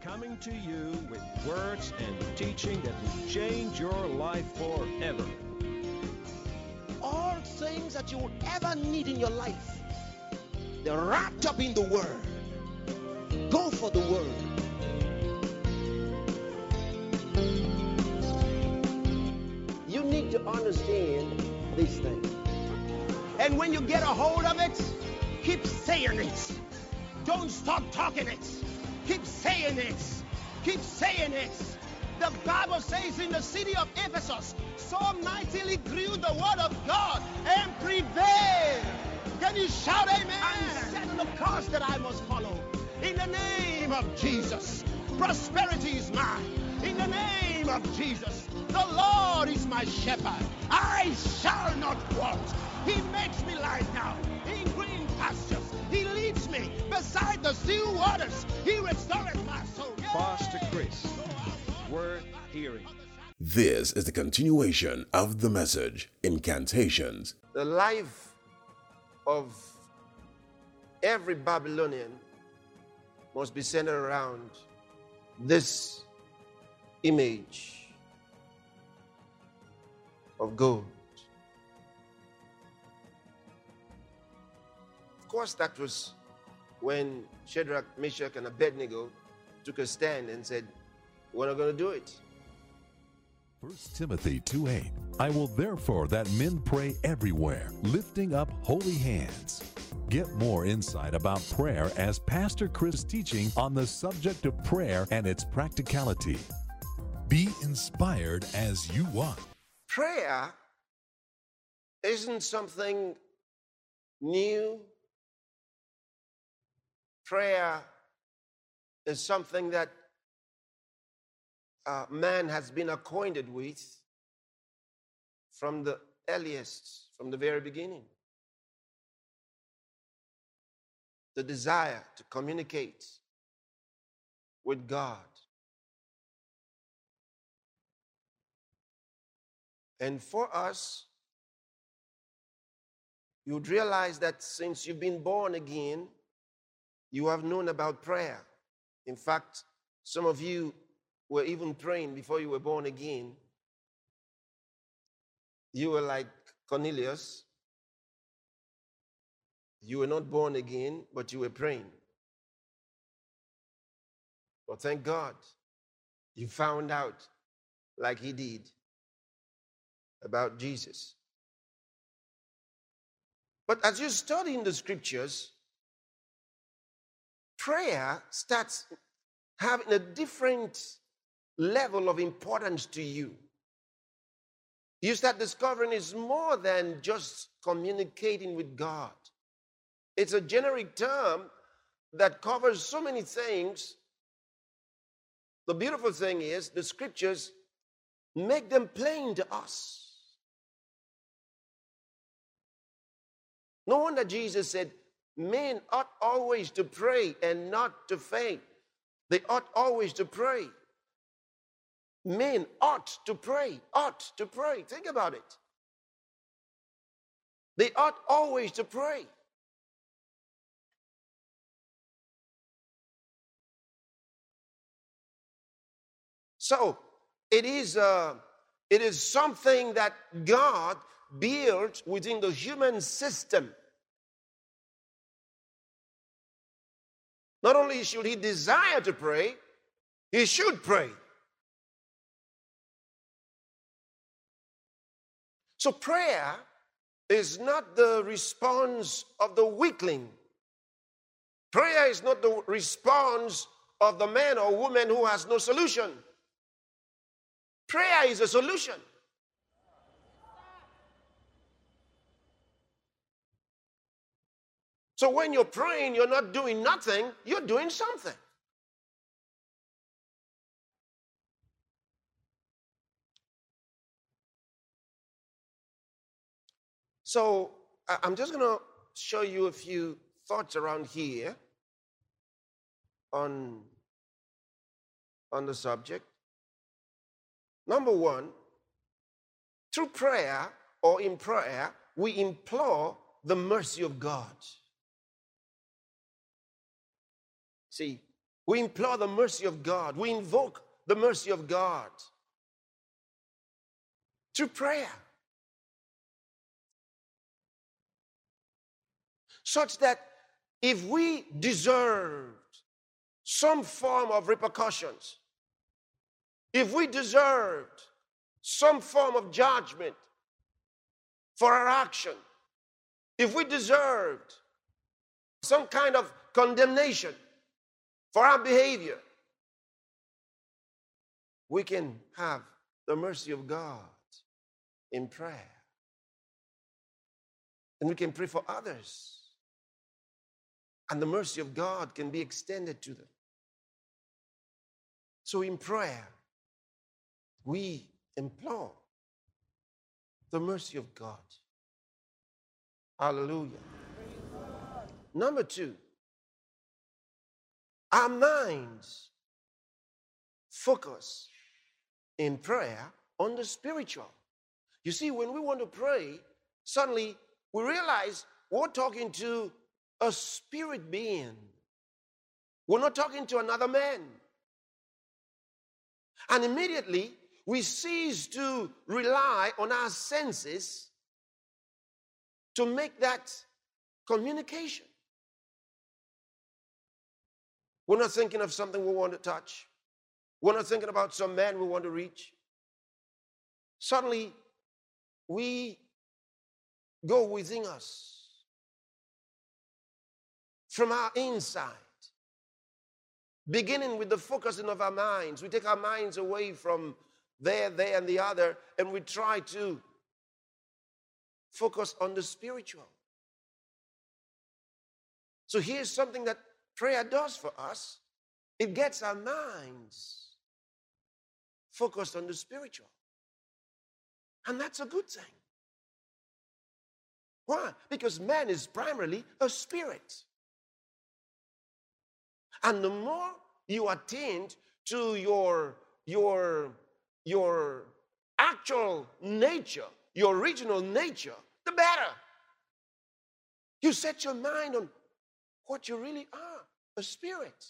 coming to you with words and teaching that will change your life forever. All things that you would ever need in your life, they're wrapped up in the Word. Go for the Word. You need to understand these things. And when you get a hold of it, keep saying it. Don't stop talking it. Keep saying it. Keep saying it. The Bible says in the city of Ephesus, so mightily grew the word of God and prevailed. Can you shout amen? I'm setting the course that I must follow. In the name of Jesus, prosperity is mine. In the name of Jesus, the Lord is my shepherd. I shall not want. He makes me lie down in green pastures. He leads me beside the still waters. He restoreth my soul. Pastor Chris, worth hearing. This is the continuation of the message, Incantations. The life of every Babylonian must be centered around this image of gold. Of course, that was when Shadrach, Meshach, and Abednego took a stand and said, we're not going to do it. 1 Timothy 2:8. I will therefore that men pray everywhere, lifting up holy hands. Get more insight about prayer as Pastor Chris is teaching on the subject of prayer and its practicality. Be inspired as you want. Prayer isn't something new. Prayer is something that man has been acquainted with from the earliest, from the very beginning. The desire to communicate with God. And for us, you'd realize that since you've been born again, you have known about prayer. In fact, some of you were even praying before you were born again. You were like Cornelius. You were not born again, but you were praying. Well, thank God you found out, like he did, about Jesus. But as you study in the scriptures, prayer starts having a different level of importance to you. You start discovering it's more than just communicating with God. It's a generic term that covers so many things. The beautiful thing is the scriptures make them plain to us. No wonder Jesus said, men ought always to pray and not to faint. They ought always to pray. Men ought to pray, ought to pray. Think about it. They ought always to pray. So it is something that God built within the human system. Not only should he desire to pray, he should pray. So prayer is not the response of the weakling. Prayer is not the response of the man or woman who has no solution. Prayer is a solution. So when you're praying, you're not doing nothing, you're doing something. So I'm just going to show you a few thoughts around here on the subject. Number one, through prayer or in prayer, we implore the mercy of God. See, We implore the mercy of God. We invoke the mercy of God through prayer, such that if we deserved some form of repercussions, if we deserved some form of judgment for our action, if we deserved some kind of condemnation for our behavior, we can have the mercy of God in prayer. And we can pray for others. And the mercy of God can be extended to them. So in prayer, we implore the mercy of God. Hallelujah. Number 2, our minds focus in prayer on the spiritual. You see, when we want to pray, suddenly we realize we're talking to a spirit being. We're not talking to another man. And immediately we cease to rely on our senses to make that communication. We're not thinking of something we want to touch. We're not thinking about some man we want to reach. Suddenly, we go within us from our inside, beginning with the focusing of our minds. We take our minds away from there, and the other, and we try to focus on the spiritual. So here's something that prayer does for us. It gets our minds focused on the spiritual. And that's a good thing. Why? Because man is primarily a spirit. And the more you attend to your actual nature, your original nature, the better. You set your mind on what you really are, a spirit.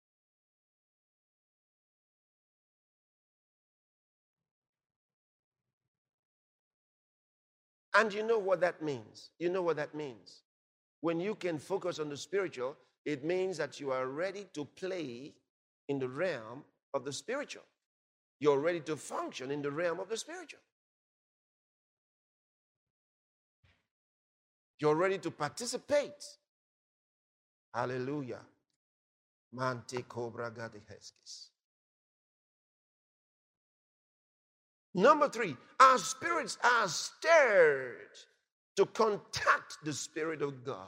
And you know what that means. You know what that means. When you can focus on the spiritual, it means that you are ready to play in the realm of the spiritual. You're ready to function in the realm of the spiritual. You're ready to participate. Hallelujah. Mante cobra gadiheskis. Number 3, our spirits are stirred to contact the Spirit of God.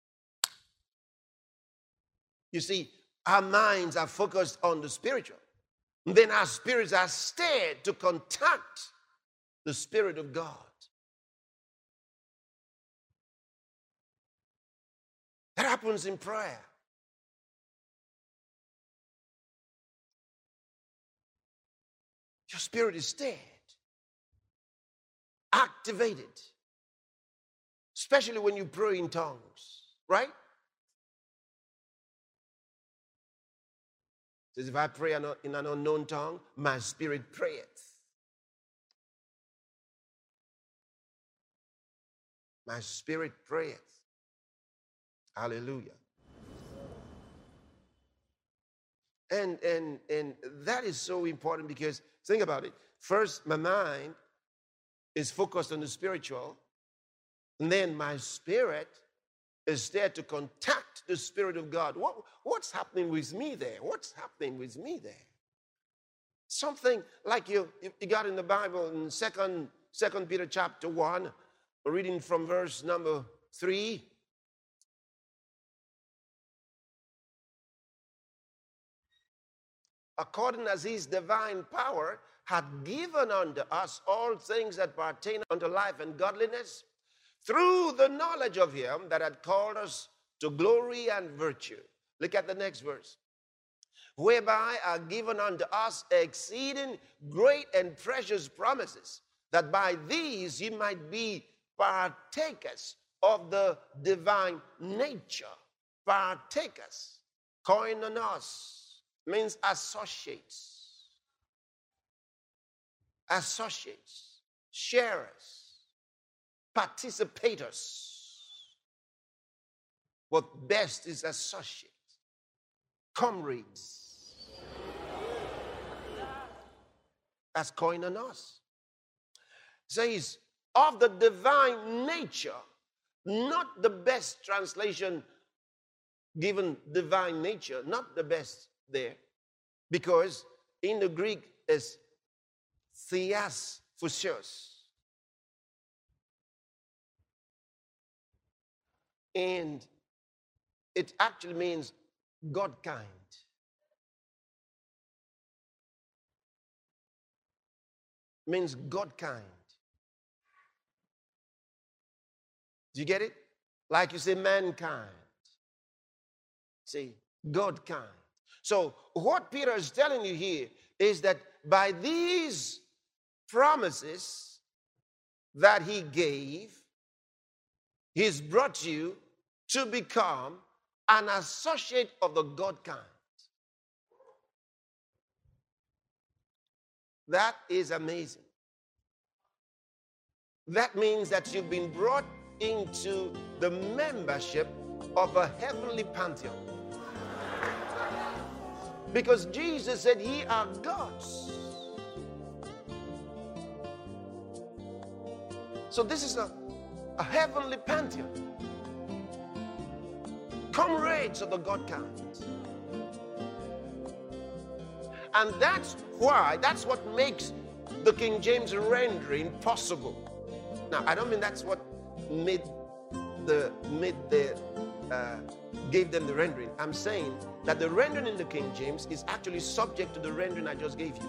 You see, our minds are focused on the spiritual. And then our spirits are stirred to contact the Spirit of God. That happens in prayer. Your spirit is stirred, activated, especially when you pray in tongues, right? It says, if I pray in an unknown tongue, my spirit prayeth. My spirit prayeth. Hallelujah. And that is so important because, think about it. First, my mind is focused on the spiritual. And then my spirit is there to contact the Spirit of God. What's happening with me there? What's happening with me there? Something like you got in the Bible in 2 Peter chapter 1, reading from verse number 3. According as his divine power hath given unto us all things that pertain unto life and godliness, through the knowledge of him that had called us to glory and virtue. Look at the next verse. Whereby are given unto us exceeding great and precious promises, that by these ye might be partakers of the divine nature. Partakers, koinonos, means associates. Associates, sharers, participators. What best is associates, comrades. That's koinonos. Says, of the divine nature, not the best translation given divine nature, not the best there, because in the Greek is theas physios. And it actually means God kind. Means God kind. Do you get it? Like you say mankind. See, God kind. So what Peter is telling you here is that by these promises that he gave, he's brought you to become an associate of the God kind. That is amazing. That means that you've been brought into the membership of a heavenly pantheon. Because Jesus said, ye are gods. So this is a heavenly pantheon. Comrades of the God kind. And that's what makes the King James rendering possible. Now, I don't mean that's what gave them the rendering. I'm saying that the rendering in the King James is actually subject to the rendering I just gave you.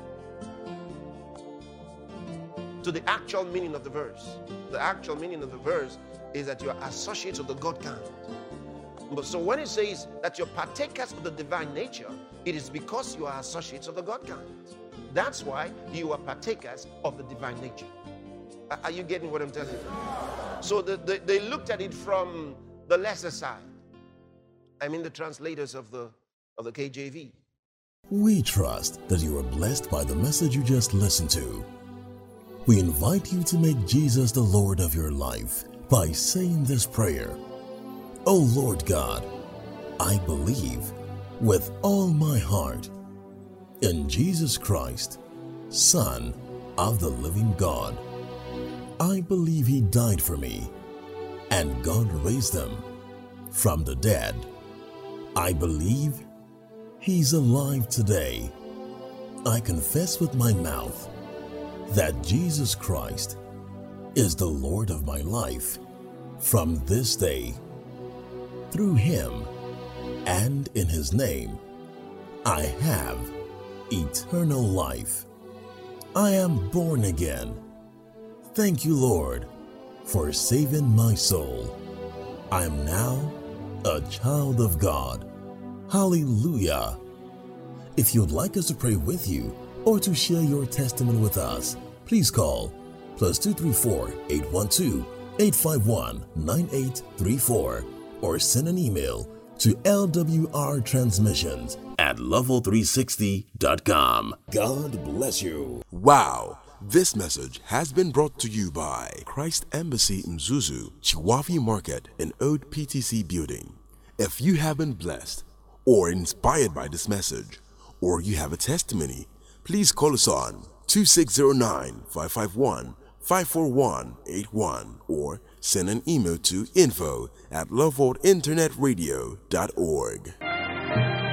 To the actual meaning of the verse. The actual meaning of the verse is that you are associates of the God kind. But so when it says that you're partakers of the divine nature, it is because you are associates of the God kind. That's why you are partakers of the divine nature. Are you getting what I'm telling you? So they looked at it from the lesser side. I mean the translators of the KJV. We trust that you are blessed by the message you just listened to. We invite you to make Jesus the Lord of your life by saying this prayer. O Lord God, I believe with all my heart in Jesus Christ, Son of the living God. I believe he died for me and God raised him from the dead. I believe he's alive today. I confess with my mouth that Jesus Christ is the Lord of my life from this day. Through him and in his name, I have eternal life. I am born again. Thank you, Lord, for saving my soul. I am now a child of God. Hallelujah. If you'd like us to pray with you or to share your testimony with us, please call +234 812 851 9834 or send an email to lwrtransmissions@level360.com. God bless you. Wow! This message has been brought to you by Christ Embassy Mzuzu, Chiwafi Market in Old PTC Building. If you have been blessed or inspired by this message, or you have a testimony, please call us on 2609-551-54181 or send an email to info@loveworldinternetradio.org.